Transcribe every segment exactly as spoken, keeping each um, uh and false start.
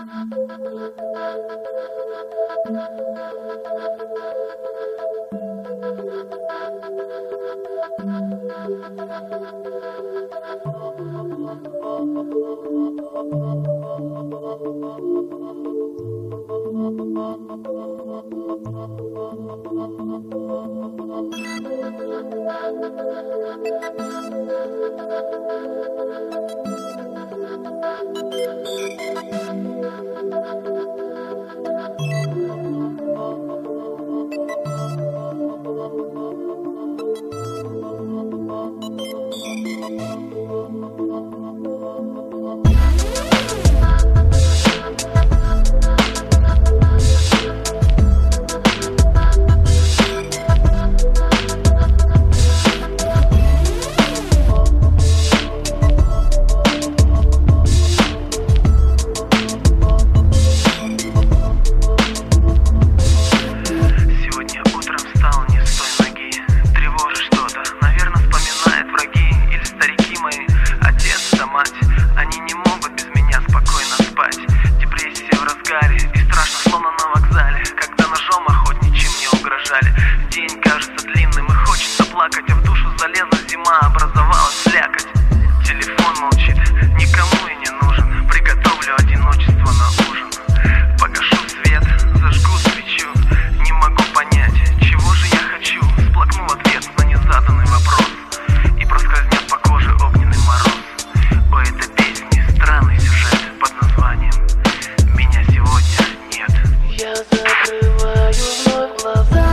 День кажется длинным и хочется плакать, а в душу залезла зима, образовалась слякоть. Телефон молчит, никому и не нужен. Приготовлю одиночество на ужин. Погашу свет, зажгу свечу. Не могу понять, чего же я хочу. Всплакну в ответ на незаданный вопрос, и проскользнет по коже огненный мороз. У этой песни странный сюжет под названием «Меня сегодня нет». Я закрываю вновь глаза,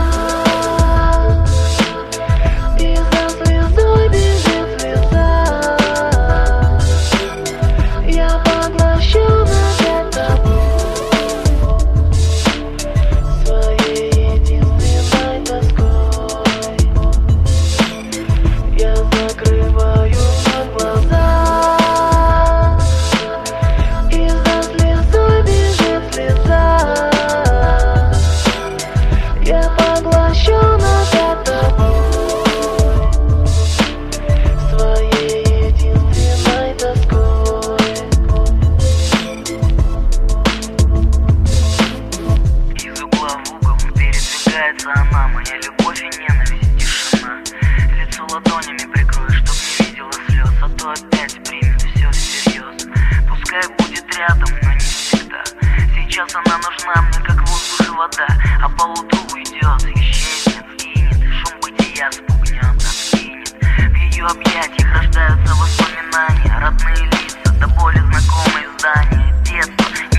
и за звездой бежит звезда. Я поглощен опять тобой, своей единственной тоской. Я закрываю вновь глаза, и за звездой бежит звезда. Я поглощен опять тобой, своей единственной тоской. Из угла в угол передвигается она, моя любовь и ненависть, тишина. Лицо ладонями прикрою, чтоб не видела слез, а то опять примет все всерьез. Пускай будет рядом, но не всегда. Сейчас она нужна мне, как воздух и вода, а поутру уйдет, исчезнет, сгинет. Шум бытия спугнет, откинет. В ее объятиях рождаются воспоминания, родные лица, до боли знакомые здания детства.